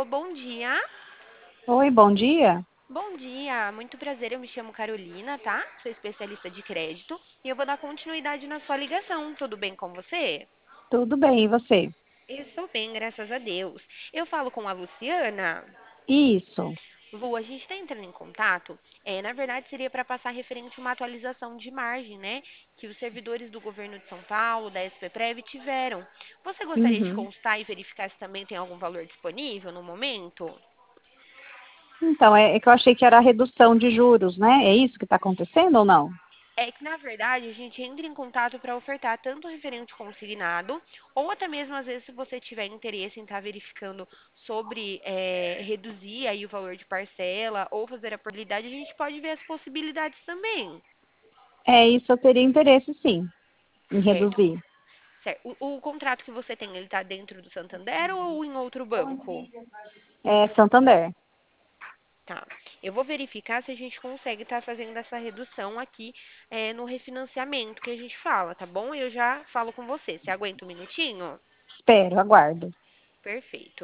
Alô, bom dia. Oi, bom dia. Bom dia, muito prazer. Eu me chamo Carolina, tá? Sou especialista de crédito e eu vou dar continuidade na sua ligação. Tudo bem com você? Tudo bem, e você? Estou bem, graças a Deus. Eu falo com a Luciana. Isso. Lu, a gente está entrando em contato. Na verdade, seria para passar referente a uma atualização de margem, né? Que os servidores do governo de São Paulo, da SPPrev, tiveram. Você gostaria de Uhum. constar e verificar se também tem algum valor disponível no momento? Então, é que eu achei que era a redução de juros, né? É isso que está acontecendo ou não? É que, na verdade, a gente entra em contato para ofertar tanto referente consignado, ou até mesmo, às vezes, se você tiver interesse em estar verificando sobre reduzir aí o valor de parcela ou fazer a probabilidade, a gente pode ver as possibilidades também. É isso, eu teria interesse sim, em Certo, reduzir. certo. O contrato que você tem, ele está dentro do Santander ou em outro banco? É Santander. Tá. Eu vou verificar se a gente consegue estar fazendo essa redução aqui no refinanciamento que a gente fala, tá bom? Eu já falo com você. Você aguenta um minutinho? Espero, aguardo. Perfeito.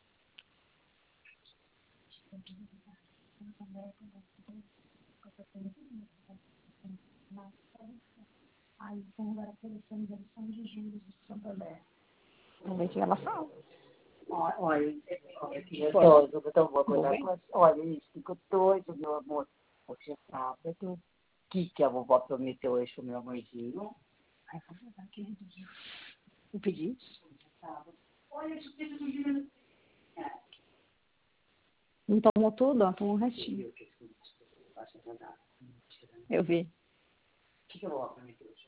Vamos ver o que ela fala. Olha, Pode. então vou Vou acordar ver. com as... Olha, isso, fico doido, meu amor. Você sabe do que a vovó prometeu hoje pro meu amorzinho? Ai, vou falar que reduziu o pedido. Olha, isso precisa de dinheiro. Não tomou tudo? Ó, tomou um restinho. Eu vi. O que a vovó prometeu hoje?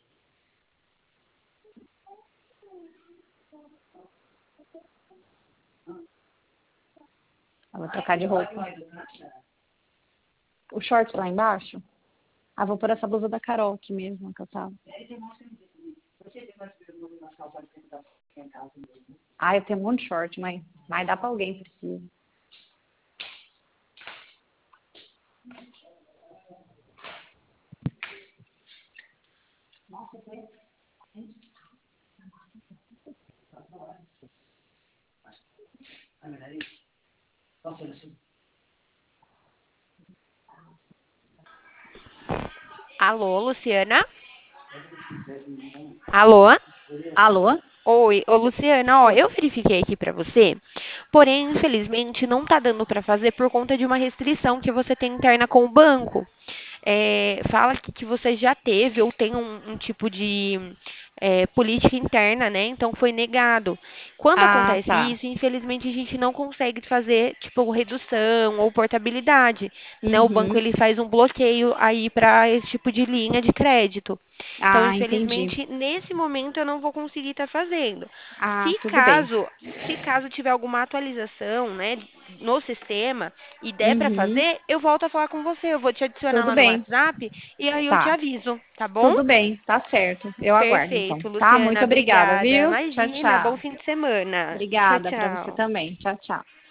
Ela vai trocar de roupa. Vai do nada. O short lá embaixo? Ah, vou pôr essa blusa da Carol aqui mesmo, que eu tava. Tem um monte de coisa. Você tem mais perguntas nas calçadas que tá em casa mesmo? Ah, eu tenho um monte de short, mas vai dar pra alguém que precisa. Nossa, foi... A verdade é isso. Nossa, assim... Alô, Luciana? Alô? Alô? Oi, ô Luciana, ó, eu verifiquei aqui pra você, porém, infelizmente, não tá dando pra fazer por conta de uma restrição que você tem interna com o banco. Fala que você já teve ou tem um tipo de política interna, né? Então foi negado. Quando Ah, acontece tá. isso, infelizmente a gente não consegue fazer tipo redução ou portabilidade, né? O banco Uhum. ele faz um bloqueio aí para esse tipo de linha de crédito. Então, Ah, entendi. infelizmente, nesse momento eu não vou conseguir estar fazendo. Ah, Se tudo bem. caso, se caso tiver alguma atualização, né, no sistema e der para Uhum. fazer, eu volto a falar com você. Eu vou te adicionar Tudo lá no bem. WhatsApp e aí eu te Tá. aviso, tá bom? Tudo bem, tá certo. Eu aguardo então. Perfeito, Tá? Luciana, Muito obrigada, obrigada. viu? Tchau, Imagina, bom tchau. fim de semana. Tchau, Obrigada para você tchau. também. Tchau, tchau.